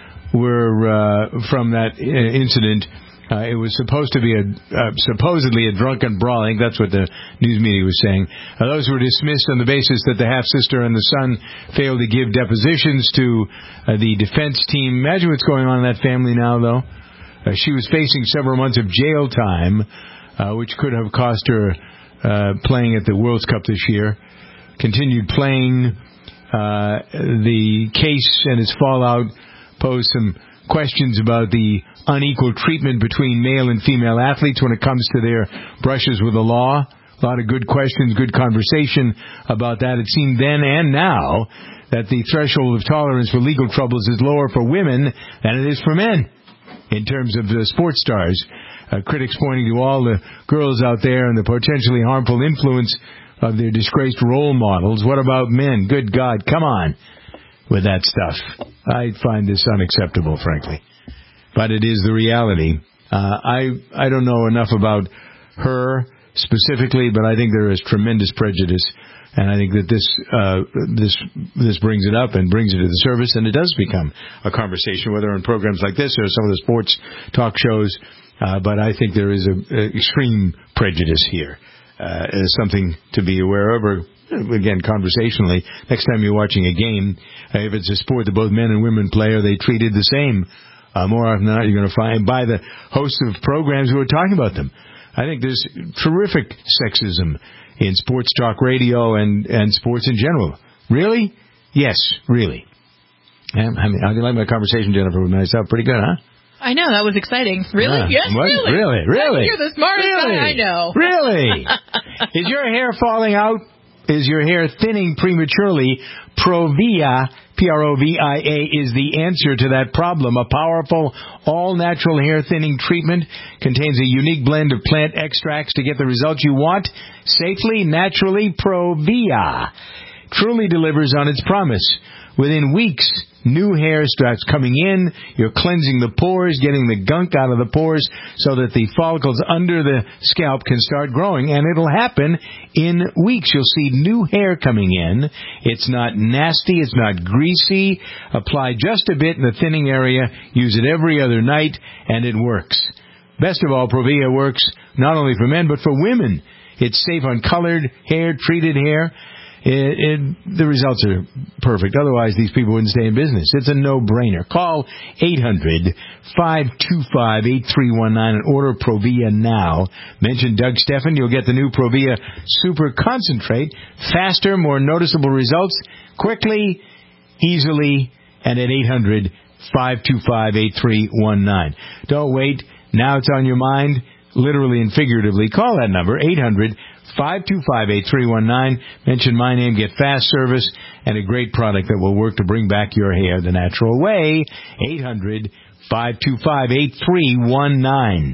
were uh, from that incident. Uh, it was supposed to be a uh, supposedly a drunken brawl. I think that's what the news media was saying. Uh, those were dismissed on the basis that the half-sister and the son failed to give depositions to uh, the defense team. Imagine what's going on in that family now, though. Uh, she was facing several months of jail time, uh, which could have cost her uh, playing at the World Cup this year. Continued playing. Uh, the case and its fallout posed some questions about the unequal treatment between male and female athletes when it comes to their brushes with the law. A lot of good questions, good conversation about that. It seemed then and now that the threshold of tolerance for legal troubles is lower for women than it is for men in terms of the sports stars. Uh, critics pointing to all the girls out there and the potentially harmful influence of their disgraced role models. What about men? Good God, come on with that stuff. I find this unacceptable, frankly. But it is the reality. Uh, I I don't know enough about her specifically, but I think there is tremendous prejudice, and I think that this uh, this this brings it up and brings it to the surface, and it does become a conversation, whether on programs like this or some of the sports talk shows. Uh, but I think there is a, a extreme prejudice here. Uh, is something to be aware of, or again, conversationally, next time you're watching a game, uh, if it's a sport that both men and women play, are they treated the same? Uh, more often than not, you're going to find by the hosts of programs who are talking about them. I think there's terrific sexism in sports talk radio and, and sports in general. Really? Yes, really. And, I mean, how do you like my conversation, Jennifer, with myself? Pretty good, huh? I know, that was exciting. Really? Yeah. Yes, what? really. Really, really. You're the smartest really? guy I know. Really? Is your hair falling out? Is your hair thinning prematurely? Provia, P R O V I A, is the answer to that problem. A powerful, all-natural hair thinning treatment contains a unique blend of plant extracts to get the results you want safely, naturally. Provia truly delivers on its promise. Within weeks, new hair starts coming in. You're cleansing the pores, getting the gunk out of the pores so that the follicles under the scalp can start growing. And it'll happen in weeks. You'll see new hair coming in. It's not nasty. It's not greasy. Apply just a bit in the thinning area. Use it every other night, and it works. Best of all, Provia works not only for men, but for women. It's safe on colored hair, treated hair. It, it, the results are perfect. Otherwise, these people wouldn't stay in business. It's a no-brainer. Call eight hundred, five two five, eight three one nine and order Provia now. Mention Doug Steffen. You'll get the new Provia Super Concentrate. Faster, more noticeable results. Quickly, easily, and at eight hundred, five two five, eight three one nine. Don't wait. Now it's on your mind, literally and figuratively. Call that number, eight hundred, five two five, eight three one nine. Mention my name, get fast service, and a great product that will work to bring back your hair the natural way. eight hundred, five two five, eight three one nine.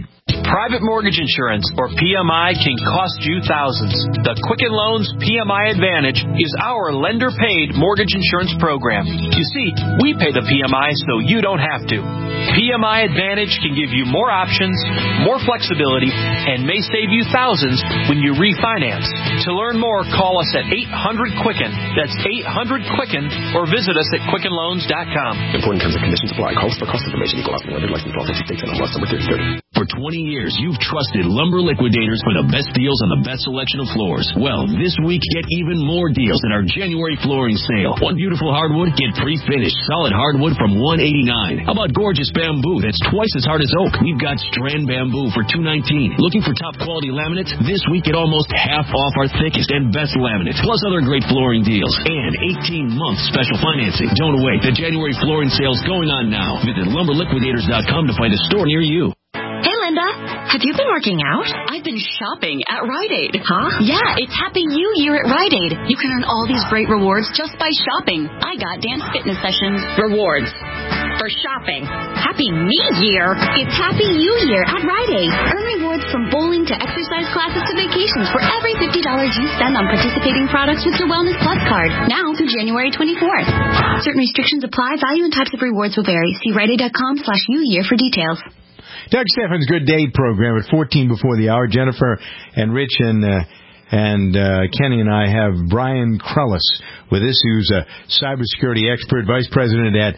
Private mortgage insurance, or P M I, can cost you thousands. The Quicken Loans P M I Advantage is our lender-paid mortgage insurance program. You see, we pay the P M I so you don't have to. P M I Advantage can give you more options, more flexibility, and may save you thousands when you refinance. To learn more, call us at eight hundred Quicken. That's eight hundred Quicken, or visit us at quicken loans dot com. Important terms and conditions apply. Calls for cost information. Equal housing lender. License law fifty states and unless number thirty thirty. For twenty years, you've trusted Lumber Liquidators for the best deals on the best selection of floors. Well, this week, get even more deals in our January flooring sale. One beautiful hardwood, get pre-finished solid hardwood from one eighty-nine. How about gorgeous bamboo that's twice as hard as oak? We've got strand bamboo for two nineteen. Looking for top quality laminates? This week, get almost half off our thickest and best laminates, plus other great flooring deals and eighteen month special financing. Don't wait. The January flooring sale's going on now. Visit lumber liquidators dot com to find a store near you. Hey, Linda, have you been working out? I've been shopping at Rite Aid. Huh? Yeah, it's Happy You Year at Rite Aid. You can earn all these great rewards just by shopping. I got dance fitness sessions. Rewards. For shopping. Happy Me Year. It's Happy You Year at Rite Aid. Earn rewards from bowling to exercise classes to vacations for every fifty dollars you spend on participating products with your Wellness Plus card. Now through January twenty-fourth. Certain restrictions apply. Value and types of rewards will vary. See rite aid dot com slash you year for details. Doug Stephan's Good Day program at fourteen before the hour. Jennifer and Rich and uh, and uh, Kenny and I have Brian Krellis with us, who's a cybersecurity expert, vice president at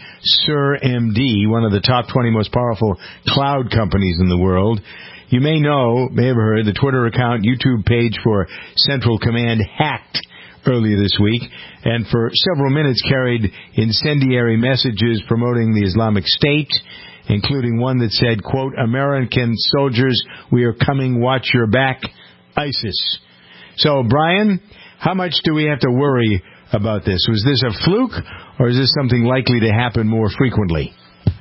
SurMD, one of the top twenty most powerful cloud companies in the world. You may know, may have heard, the Twitter account, YouTube page for Central Command hacked earlier this week, and for several minutes carried incendiary messages promoting the Islamic State, including one that said, quote, American soldiers, we are coming, watch your back, ISIS. So, Brian, how much do we have to worry about this? Was this a fluke, or is this something likely to happen more frequently?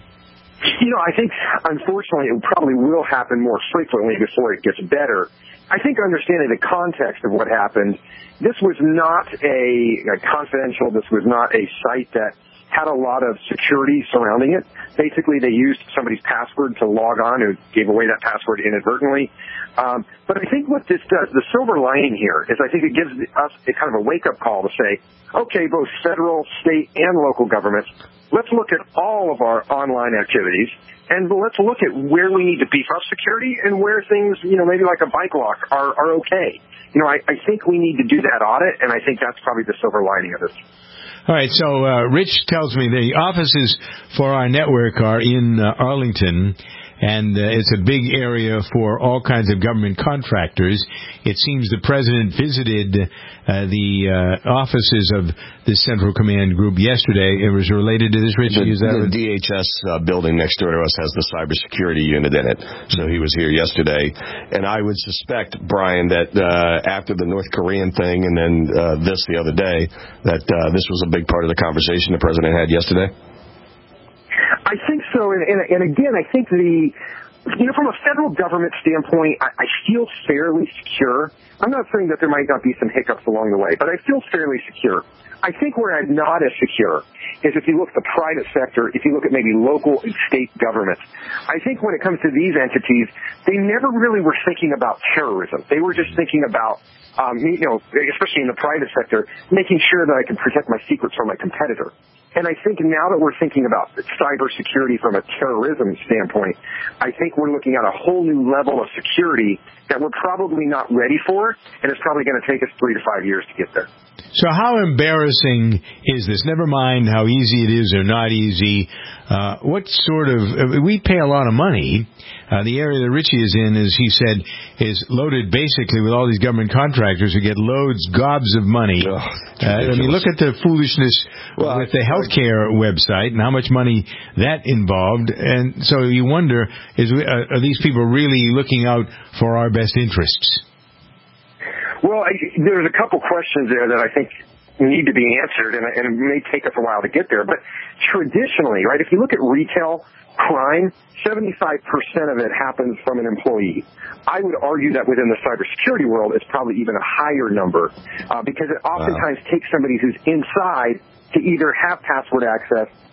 You know, I think, unfortunately, it probably will happen more frequently before it gets better. I think understanding the context of what happened, this was not a, a confidential, this was not a site that had a lot of security surrounding it. Basically, they used somebody's password to log on, who gave away that password inadvertently. Um, but I think what this does, the silver lining here, is I think it gives us a kind of a wake-up call to say, okay, both federal, state, and local governments, let's look at all of our online activities, and let's look at where we need to beef up security and where things, you know, maybe like a bike lock are, are okay. You know, I, I think we need to do that audit, and I think that's probably the silver lining of this. All right, so uh, Rich tells me the offices for our network are in uh, Arlington, and uh, it's a big area for all kinds of government contractors. It seems the president visited uh, the uh, offices of the Central Command Group yesterday. It was related to this, Rich? The, Is that the what... D H S uh, building next door to us has the cybersecurity unit in it, so he was here yesterday. And I would suspect, Brian, that uh, after the North Korean thing and then uh, this the other day, that uh, this was a big part of the conversation the president had yesterday? I think so, and, and, and again, I think the, you know, from a federal government standpoint, I, I feel fairly secure. I'm not saying that there might not be some hiccups along the way, but I feel fairly secure. I think where I'm not as secure is if you look at the private sector, if you look at maybe local and state governments. I think when it comes to these entities, they never really were thinking about terrorism. They were just thinking about, um, you know, especially in the private sector, making sure that I can protect my secrets from my competitor. And I think now that we're thinking about cybersecurity from a terrorism standpoint, I think we're looking at a whole new level of security that we're probably not ready for, and it's probably going to take us three to five years to get there. So how embarrassing is this? Never mind how easy it is or not easy. Uh, what sort of... Uh, we pay a lot of money. Uh, the area that Richie is in, as he said, is loaded basically with all these government contractors who get loads, gobs of money. Oh, uh, I mean, look at the foolishness well, with the healthcare website and how much money that involved. And so you wonder, is uh, are these people really looking out for our best interests? Well, I, there's a couple questions there that I think need to be answered, and, and it may take us a while to get there. But traditionally, right, if you look at retail crime, seventy-five percent of it happens from an employee. I would argue that within the cybersecurity world, it's probably even a higher number uh, because it oftentimes wow. takes somebody who's inside to either have password access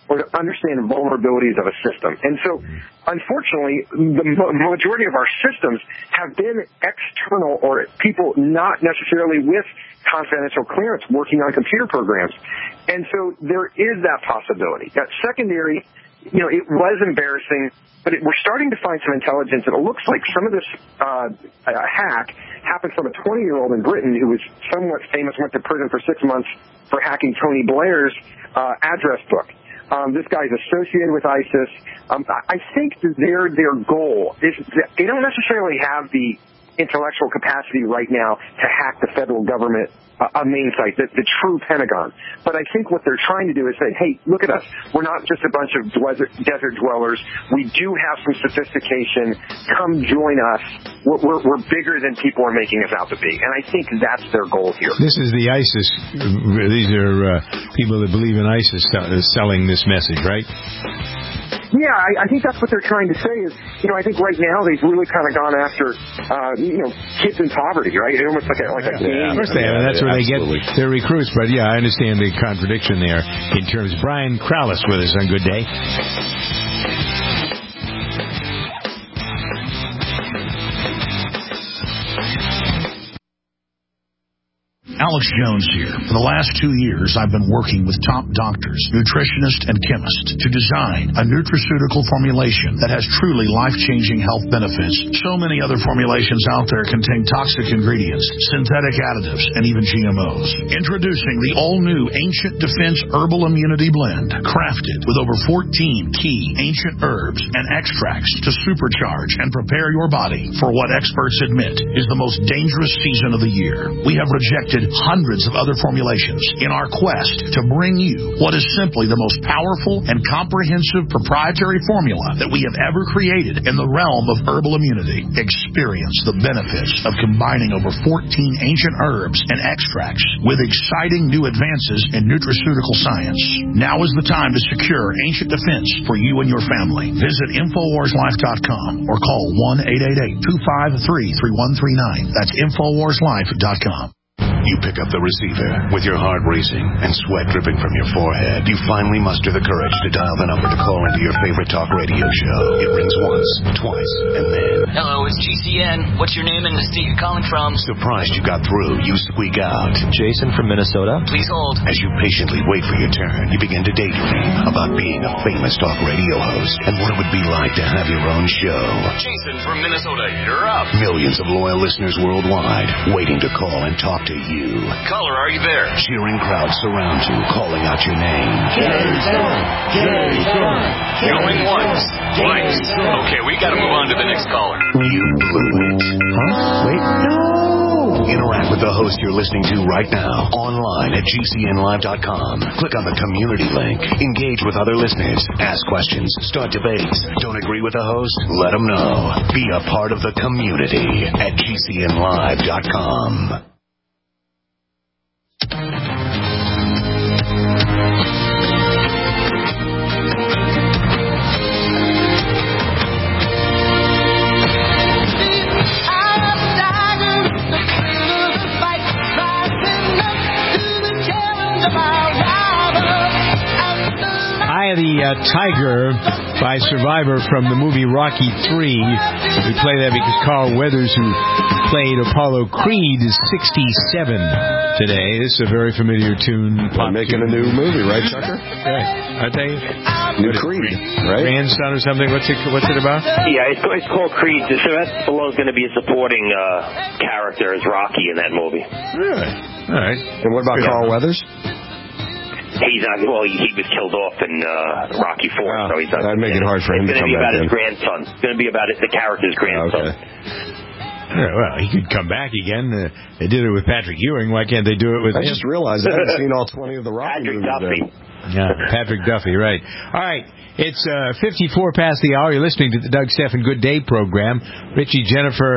or to understand vulnerabilities of a system. And so, unfortunately, the majority of our systems have been external or people not necessarily with confidential clearance working on computer programs. And so there is that possibility. That secondary, you know, it was embarrassing, but it, we're starting to find some intelligence, and it looks like some of this uh, hack happened from a twenty-year-old in Britain who was somewhat famous, went to prison for six months for hacking Tony Blair's uh, address book. Um, this guy's associated with ISIS. Um, I think that their their goal is that they don't necessarily have the intellectual capacity right now to hack the federal government, uh, a main site, the, the true Pentagon. But I think what they're trying to do is say, hey, look at us. We're not just a bunch of desert, desert dwellers. We do have some sophistication. Come join us. We're, we're, we're bigger than people are making us out to be. And I think that's their goal here. This is the ISIS. These are uh, people that believe in ISIS selling this message, right? Yeah, I, I think that's what they're trying to say is, you know, I think right now they've really kind of gone after, uh, you know, kids in poverty, right? It's almost like a, like a game. Of course they have, and that's where they get their recruits. But, yeah, I understand the contradiction there in terms. Brian Crowless with us on Good Day. Alex Jones here. For the last two years, I've been working with top doctors, nutritionists, and chemists to design a nutraceutical formulation that has truly life-changing health benefits. So many other formulations out there contain toxic ingredients, synthetic additives, and even G M Os. Introducing the all-new Ancient Defense Herbal Immunity Blend, crafted with over fourteen key ancient herbs and extracts to supercharge and prepare your body for what experts admit is the most dangerous season of the year. We have rejected hundreds of other formulations in our quest to bring you what is simply the most powerful and comprehensive proprietary formula that we have ever created in the realm of herbal immunity. Experience the benefits of combining over fourteen ancient herbs and extracts with exciting new advances in nutraceutical science. Now is the time to secure Ancient Defense for you and your family. Visit Infowars Life dot com or call one eight eight eight, two five three, three one three nine. That's Infowars Life dot com. You pick up the receiver with your heart racing and sweat dripping from your forehead. You finally muster the courage to dial the number to call into your favorite talk radio show. It rings once, twice, and then... Hello, it's G C N. What's your name and the state you're calling from? Surprised you got through, you squeak out. Jason from Minnesota. Please hold. As you patiently wait for your turn, you begin to daydream about being a famous talk radio host and what it would be like to have your own show. Jason from Minnesota, you're up. Millions of loyal listeners worldwide waiting to call and talk to you. You. Caller, are you there? Cheering crowds surround you, calling out your name. Jason! Jason! Going once, twice. Okay, we gotta move on to the next caller. You blew it. Huh? Wait, no! Interact with the host you're listening to right now, online at G C N Live dot com. Click on the community link. Engage with other listeners. Ask questions. Start debates. Don't agree with the host? Let them know. Be a part of the community at G C N Live dot com. Eye of the uh, Tiger by Survivor from the movie Rocky three. We play that because Carl Weathers, who played Apollo Creed, is sixty-seven today. This is a very familiar tune. They're making a new movie, right, Chucker? Right. Aren't they? New Creed, right? Grandson or something? What's it, what's it about? Yeah, it's, it's called Creed. Sylvester Stallone's going to be a supporting uh, character as Rocky in that movie. Really? All right. And what about Carl Weathers? He's not. Well, he, he was killed off in uh, Rocky Four, wow. so he's not. That'd make it hard for him to come back. It's going to be about in. his grandson. It's going to be about it, the character's grandson. Okay. Yeah, well, he could come back again. Uh, they did it with Patrick Ewing. Why can't they do it with I him? just realized I haven't seen all twenty of the Rocky Patrick movies. Duffy. Yeah, Patrick Duffy, right. All right, it's uh, fifty-four past the hour. You're listening to the Doug Stephan Good Day program. Richie, Jennifer,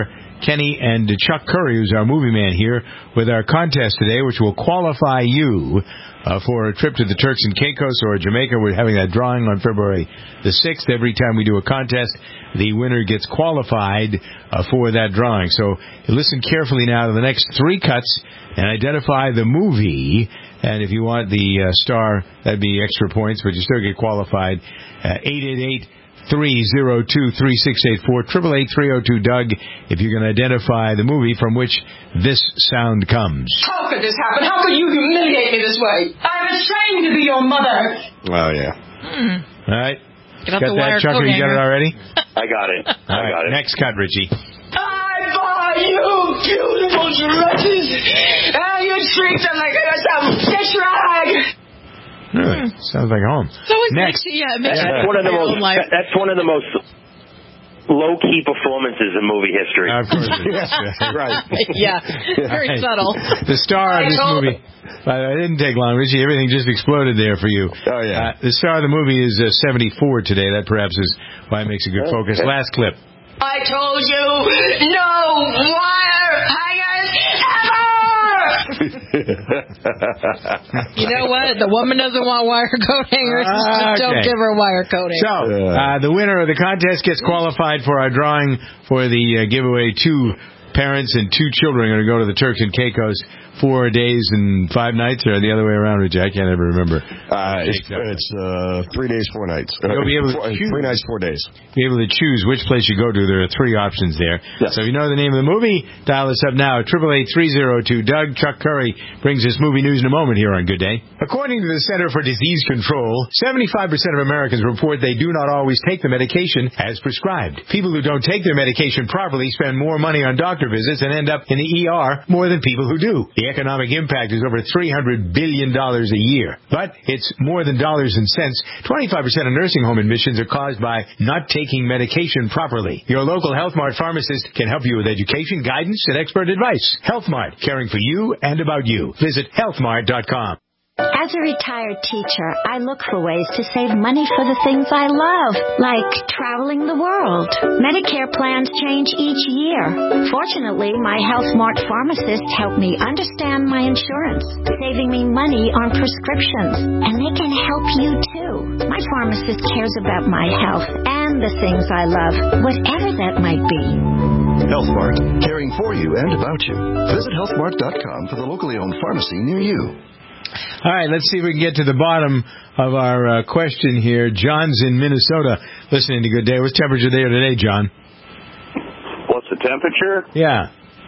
Kenny and Chuck Curry, who's our movie man here, with our contest today, which will qualify you uh, for a trip to the Turks and Caicos or Jamaica. We're having that drawing on February the sixth. Every time we do a contest, the winner gets qualified uh, for that drawing. So listen carefully now to the next three cuts and identify the movie. And if you want the uh, star, that'd be extra points, but you still get qualified. Uh, eight eight eight, three oh two, three six eight four, eight eight eight, three oh two, Doug, if you're going to identify the movie from which this sound comes. How could this happen? How could you humiliate me this way? I'm ashamed to be your mother. Oh, yeah. Mm. All right. Get got that, Chucker? You got it already? I got it. All I right. got it. Next cut, Richie. I buy you beautiful dresses, and you treat them like some dish rag. Really? Sounds like home. So it Next. makes, yeah, it makes That's one of the most. that- That's one of the most low-key performances in movie history. Of course it is. Right. yeah, very Right. subtle. The star of this movie. Uh, it didn't take long, Richie. Everything just exploded there for you. Oh, yeah. Uh, the star of the movie is uh, seventy-four today. That perhaps is why it makes a good focus. Last clip. I told you, no wire hangers You know what? The woman doesn't want wire coat hangers. Just don't Okay. give her wire coating. So, uh, the winner of the contest gets qualified for our drawing for the uh, giveaway. Two parents and two children are going to go to the Turks and Caicos four days and five nights, or the other way around, Richie? I can't ever remember. Uh, it's it's uh, three days, four nights. You'll be able to four, choose. Three nights, four days. Be able to choose which place you go to. There are three options there. Yes. So if you know the name of the movie, dial us up now at eight eight eight, three oh two, Doug. Chuck Curry brings us movie news in a moment here on Good Day. According to the Center for Disease Control, seventy-five percent of Americans report they do not always take the medication as prescribed. People who don't take their medication properly spend more money on doctor visits and end up in the E R more than people who do. The economic impact is over three hundred billion dollars a year. But it's more than dollars and cents. twenty-five percent of nursing home admissions are caused by not taking medication properly. Your local Health Mart pharmacist can help you with education, guidance, and expert advice. Health Mart, caring for you and about you. Visit health mart dot com. As a retired teacher, I look for ways to save money for the things I love, like traveling the world. Medicare plans change each year. Fortunately, my Health Mart pharmacists help me understand my insurance, saving me money on prescriptions. And they can help you, too. My pharmacist cares about my health and the things I love, whatever that might be. Health Mart, caring for you and about you. Visit health mart dot com for the locally owned pharmacy near you. All right, let's see if we can get to the bottom of our uh, question here. John's in Minnesota listening to Good Day. What's temperature there today, John? What's the temperature? Yeah.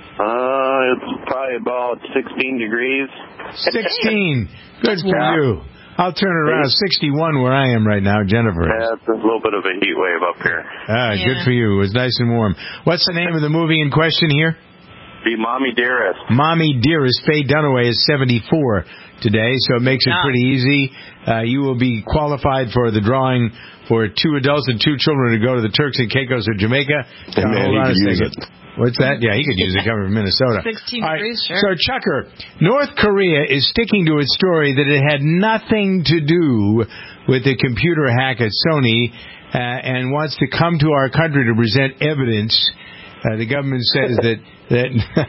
Uh, it's probably about sixteen degrees. sixteen. Good for you. I'll turn it around. sixty-one where I am right now, Jennifer. Yeah, it's a little bit of a heat wave up here. Ah, Yeah. Good for you. It was nice and warm. What's the name of the movie in question here? Be Mommy Dearest. Mommy Dearest. Faye Dunaway is seventy-four today, so it makes it pretty easy. Uh, you will be qualified for the drawing for two adults and two children to go to the Turks and Caicos or Jamaica. Hey, Uh, man, hold he on a could use second. it. What's that? Yeah, he could use it coming from Minnesota. sixteen All right, degrees, sure. So, Chucker, North Korea is sticking to its story that it had nothing to do with the computer hack at Sony uh, and wants to come to our country to present evidence. Uh, the government says that that,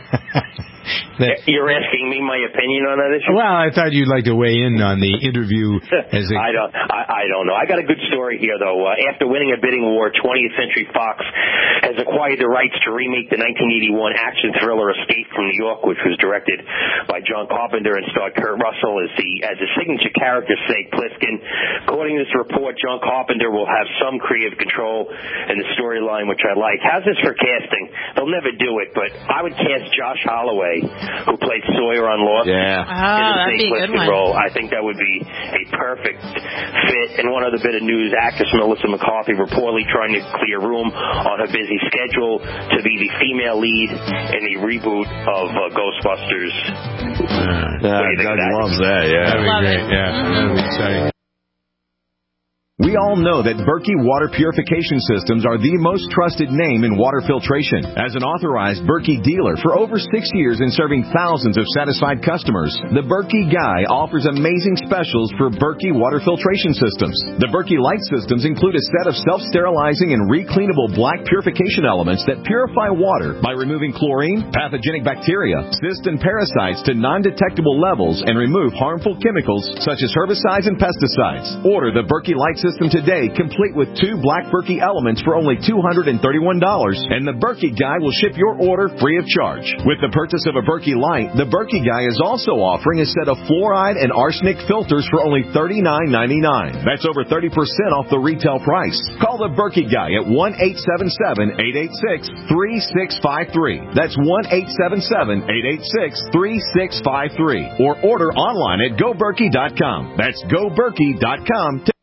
that You're asking me my opinion on that issue? well, I thought you'd like to weigh in on the interview. As a, I don't. I, I don't know. I got a good story here, though. Uh, after winning a bidding war, twentieth Century Fox has acquired the rights to remake the nineteen eighty-one action thriller Escape from New York, which was directed by John Carpenter and starred Kurt Russell as the as a signature character, Snake Plissken. According to this report, John Carpenter will have some creative control in the storyline, which I like. How's this for casting? They'll never do it, but I would cast Josh Holloway, who played Sawyer on Lost, Oh, Yeah. in the that'd be Snake a good Plissken one. role. I think that would be a perfect fit. And one other bit of news, actress Melissa McCarthy reportedly trying to clear room on her busy schedule to be the female lead in the reboot of uh, Ghostbusters. Uh, What do you think Doug of that? loves that, yeah. That'd be Love great. it. Yeah, that'd be exciting. We all know that Berkey Water Purification Systems are the most trusted name in water filtration. As an authorized Berkey dealer for over six years and serving thousands of satisfied customers, the Berkey Guy offers amazing specials for Berkey Water Filtration Systems. The Berkey Light Systems include a set of self-sterilizing and recleanable black purification elements that purify water by removing chlorine, pathogenic bacteria, cysts, and parasites to non-detectable levels and remove harmful chemicals such as herbicides and pesticides. Order the Berkey Light System today, complete with two black Berkey elements for only two hundred thirty-one dollars, and the Berkey Guy will ship your order free of charge. With the purchase of a Berkey Light, the Berkey Guy is also offering a set of fluoride and arsenic filters for only thirty-nine ninety-nine. That's over thirty percent off the retail price. Call the Berkey Guy at one eight seven seven, eight eight six, three six five three. That's one eight seven seven, eight eight six, three six five three. Or order online at go berkey dot com. That's go berkey dot com.